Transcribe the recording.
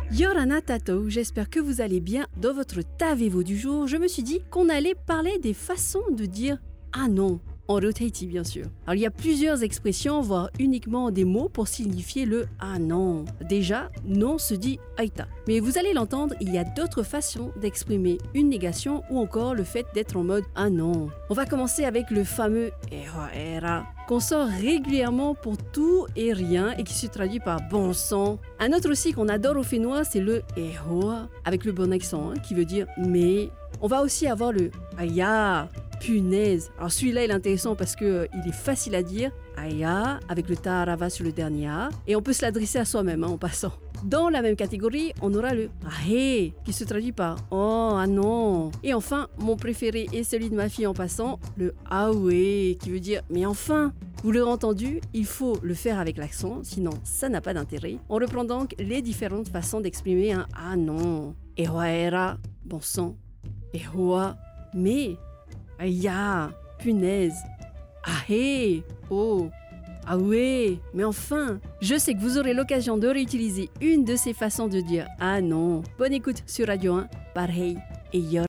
Yorana Tato, j'espère que vous allez bien. Dans votre Tavevo du jour, je me suis dit qu'on allait parler des façons de dire « ah non ». En Ryoteiti, bien sûr. Alors, il y a plusieurs expressions, voire uniquement des mots pour signifier le « ah non ». Déjà, non se dit « aita ». Mais vous allez l'entendre, il y a d'autres façons d'exprimer une négation ou encore le fait d'être en mode « ah non ». On va commencer avec le fameux « ehoera » qu'on sort régulièrement pour tout et rien et qui se traduit par « bon sang ». Un autre aussi qu'on adore au fénois, c'est le « ehoa » avec le bon accent, qui veut dire « mais ». On va aussi avoir le « aya ». Punaise. Alors celui-là il est intéressant parce que il est facile à dire. Aya avec le tarava sur le dernier a et on peut se l'adresser à soi-même en passant. Dans la même catégorie, on aura le ahe qui se traduit par oh ah non. Et enfin, mon préféré et celui de ma fille en passant, le aoué qui veut dire mais enfin. Vous l'aurez entendu, il faut le faire avec l'accent, sinon ça n'a pas d'intérêt. On reprend donc les différentes façons d'exprimer un ah non. Ehoaera, bon sang. Ehoa, mais. Aïe, punaise. Ahé, oh, ah ouais, mais enfin. Je sais que vous aurez l'occasion de réutiliser une de ces façons de dire ah non. Bonne écoute sur Radio 1, par Hey et Yor.